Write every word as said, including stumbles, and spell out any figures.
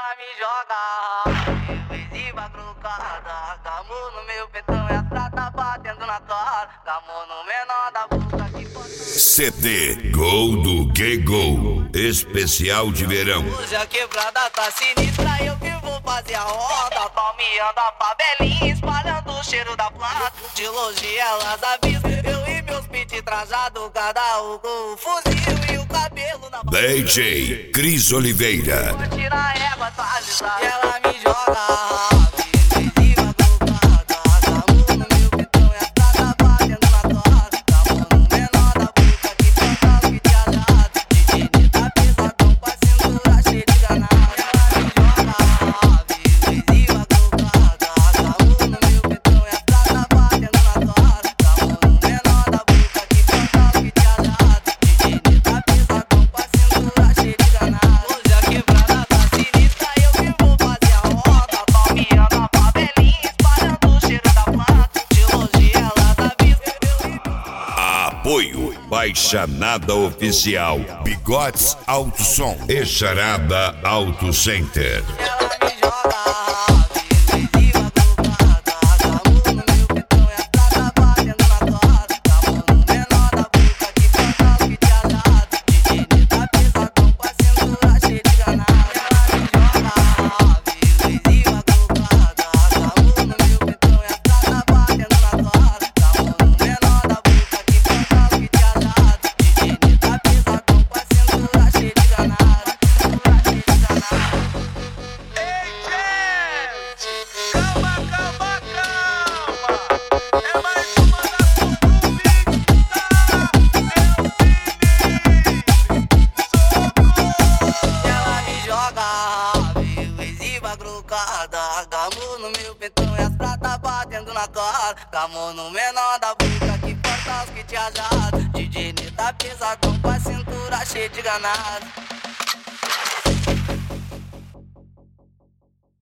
ela me joga, eu exiba trucada, gamou no meu peitão e a prata batendo na cara, gamou no menor da boca que bota. C D Gol do Que Gol, especial de verão. Hoje a quebrada tá sinistra, eu que vou fazer a onda, palmeando a favelinha, espalhando o cheiro da plata. De longe elas avisam, eu e meus pit trajado, cada um com o fuzil e o cabelo na D J Cris Oliveira. vou tirar a égua atualizada, e ela me joga. Apoio Baixanada Oficial, Bigodes Auto Som e Charada Auto Center. Ela me joga. Gamou no meu peitão e as prata batendo na cara, gamou no menor da boca que corta os que te ajada. D J Neta pesadão com a cintura cheia de ganado.